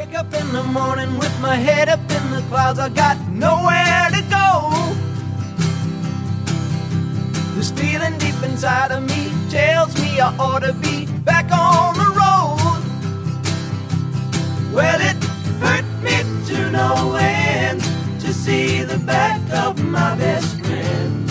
wake up in the morning with my head up in the clouds. I got nowhere to go. This feeling deep inside of me tells me I ought to be back on the road. Well, it hurt me to no end to see the back of my best friend.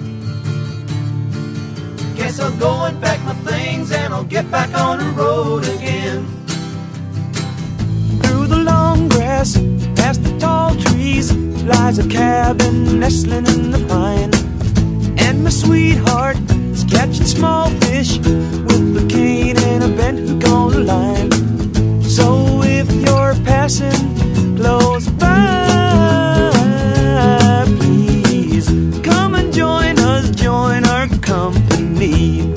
Guess I'll go and pack my things and I'll get back on the road again. Through the long grass, past the tall trees, lies a cabin nestling in the pine. And my sweetheart is catching small fish with a cane and a bent hook on the line. So if you're passing close by, please come and join us, join our company.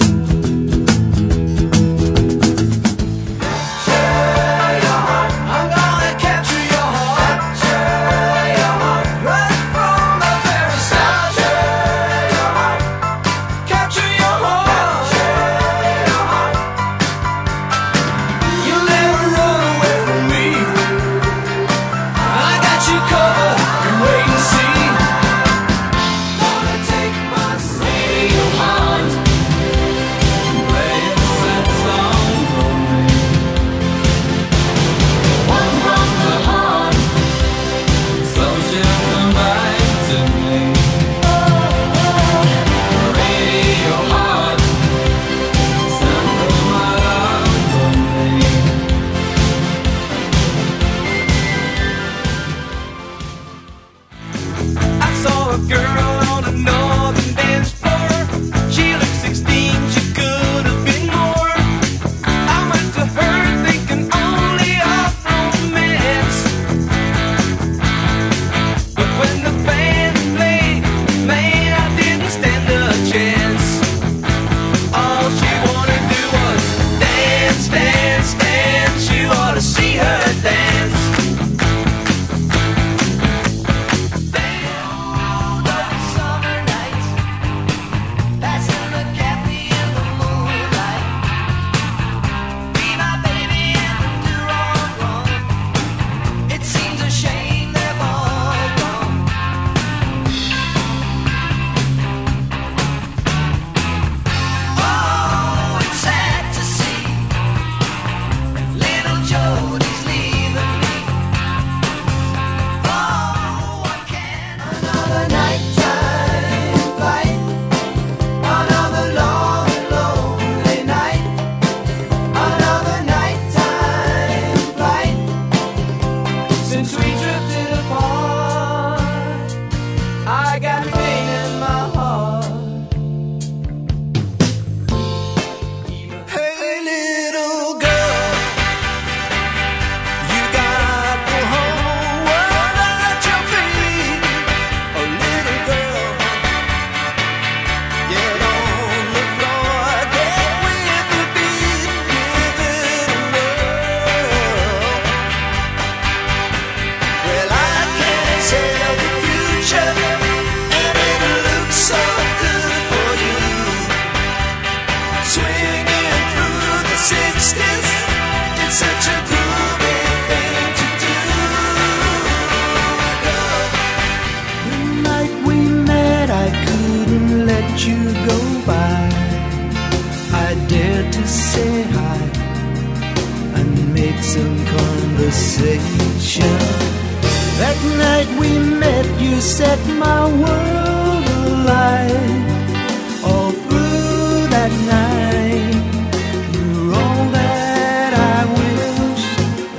That night we met, you set my world alight. All through that night, you were all that I wished.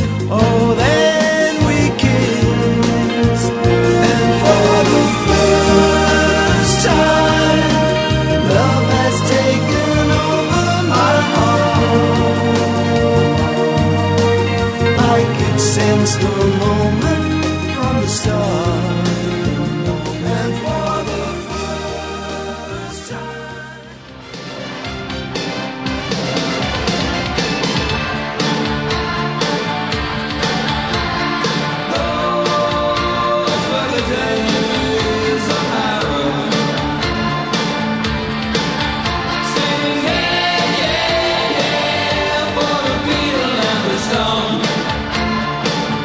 Oh, then we kissed, and for the first time, love has taken over my heart. I could sense the moment from the start, and for the first time. Those were the days of Aaron, singing yeah, yeah, yeah, for the Beatle and the Stone.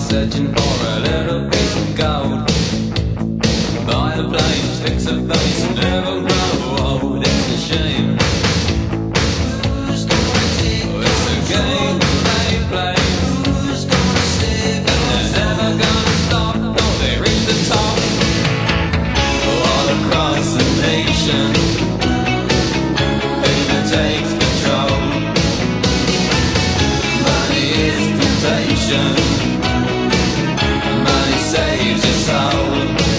searching for a little piece of gold. Buy a plane, fix a face, and never grow old. It's a shame. Who's gonna take it's a game they play. Who's gonna save and they're never gonna stop till they reach the top. All across the nation, fever takes control. Money is temptation. Money saves your soul.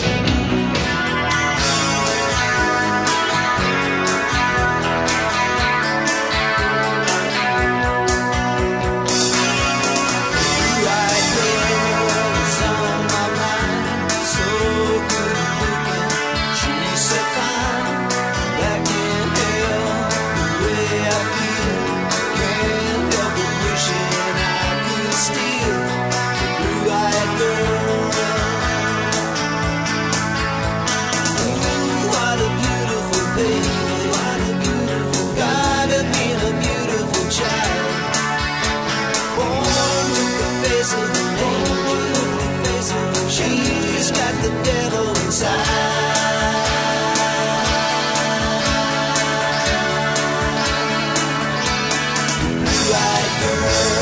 She's got the devil inside. Blue-eyed girl.